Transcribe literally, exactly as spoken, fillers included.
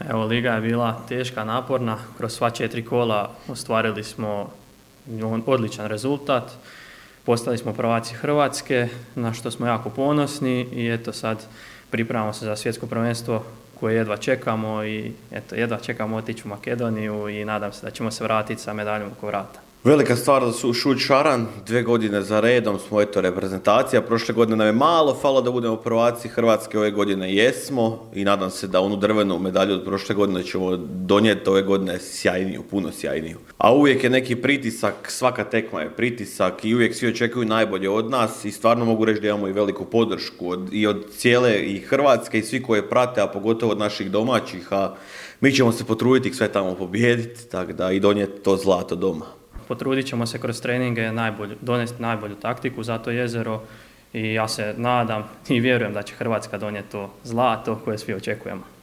Evo, liga je bila teška, naporna. Kroz sva četiri kola ostvarili smo odličan rezultat. Postali smo prvaci Hrvatske, na što smo jako ponosni i eto sad pripremamo se za svjetsko prvenstvo koje jedva čekamo i eto, jedva čekamo otići u Makedoniju i nadam se da ćemo se vratiti sa medaljom oko vrata. Velika stvar da su Šuć Šaran, dve godine za redom smo eto reprezentacija, prošle godine nam je malo falo da budemo prvaci Hrvatske, ove godine jesmo i nadam se da onu drvenu medalju od prošle godine ćemo donijeti ove godine sjajniju, puno sjajniju. A uvijek je neki pritisak, svaka tekma je pritisak i uvijek svi očekuju najbolje od nas i stvarno mogu reći da imamo i veliku podršku od, i od cijele i Hrvatske i svi koje prate, a pogotovo od naših domaćih, a mi ćemo se potruditi sve tamo pobijediti, tako da i donijeti to zlato doma. Potrudit ćemo se kroz treninge najbolju, donesti najbolju taktiku za to jezero i ja se nadam i vjerujem da će Hrvatska donijeti to zlato koje svi očekujemo.